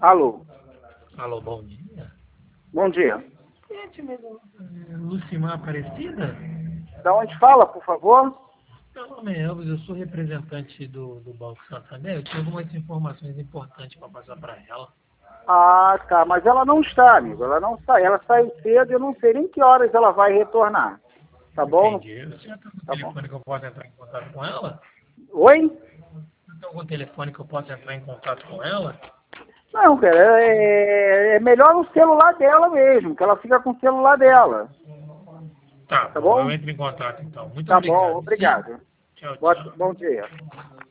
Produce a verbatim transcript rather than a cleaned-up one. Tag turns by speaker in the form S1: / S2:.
S1: Alô.
S2: Alô, bom dia.
S1: Bom dia.
S2: Gente, mesmo, é, Lucimar Aparecida?
S1: Da onde fala, por favor?
S2: Meu nome é Elvis, eu sou representante do, do Banco Santander. Eu tinha algumas informações importantes para passar para ela.
S1: Ah, tá. Mas ela não está, amigo. Ela não está. Ela saiu cedo e eu não sei nem que horas ela vai retornar. Tá bom?
S2: Entendi. Você já tem algum
S1: Tá bom.
S2: telefone que eu possa entrar em contato com ela?
S1: Oi?
S2: Você tem algum telefone que eu possa entrar em contato com ela?
S1: Não, cara. É, é melhor no celular dela mesmo, que ela fica com o celular dela.
S2: Tá
S1: Tá
S2: bom, eu
S1: bom?
S2: entro em contato então. Muito
S1: Tá bom.
S2: obrigado. Sim.
S1: Obrigado.
S2: Tchau,
S1: Boa-
S2: tchau.
S1: Bom dia.